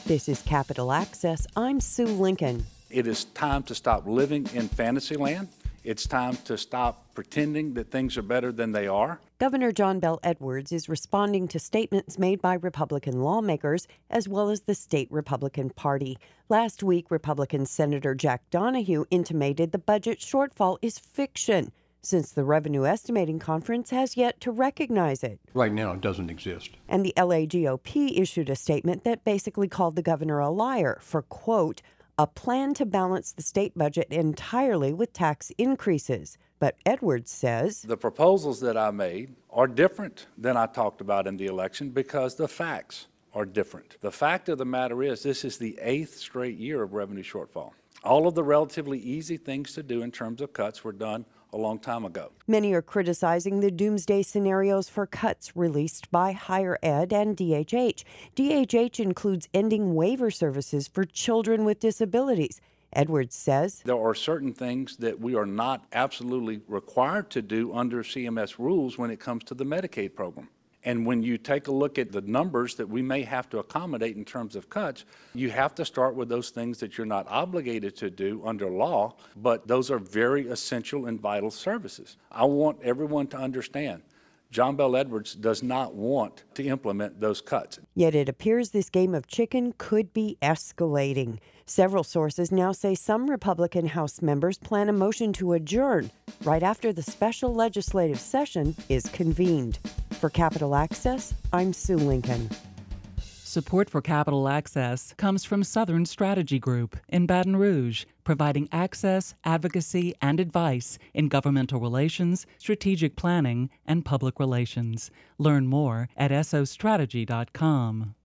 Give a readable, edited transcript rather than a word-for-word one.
This is Capital Access. I'm Sue Lincoln. It is time to stop living in fantasy land. It's time to stop pretending that things are better than they are. Governor John Bel Edwards is responding to statements made by Republican lawmakers as well as the state Republican Party. Last week, Republican Senator Jack Donahue intimated the budget shortfall is fiction, since the Revenue Estimating Conference has yet to recognize it. Right now, it doesn't exist. And the LA GOP issued a statement that basically called the governor a liar for, quote, a plan to balance the state budget entirely with tax increases. But Edwards says the proposals that I made are different than I talked about in the election because the facts are different. The fact of the matter is this is the 8th straight year of revenue shortfall. All of the relatively easy things to do in terms of cuts were done a long time ago. Many are criticizing the doomsday scenarios for cuts released by Higher Ed and DHH. DHH includes ending waiver services for children with disabilities. Edwards says there are certain things that we are not absolutely required to do under CMS rules when it comes to the Medicaid program. And when you take a look at the numbers that we may have to accommodate in terms of cuts, you have to start with those things that you're not obligated to do under law, but those are very essential and vital services. I want everyone to understand John Bel Edwards does not want to implement those cuts. Yet it appears this game of chicken could be escalating. Several sources now say some Republican House members plan a motion to adjourn right after the special legislative session is convened. For Capital Access, I'm Sue Lincoln. Support for Capital Access comes from Southern Strategy Group in Baton Rouge, providing access, advocacy, and advice in governmental relations, strategic planning, and public relations. Learn more at sostrategy.com.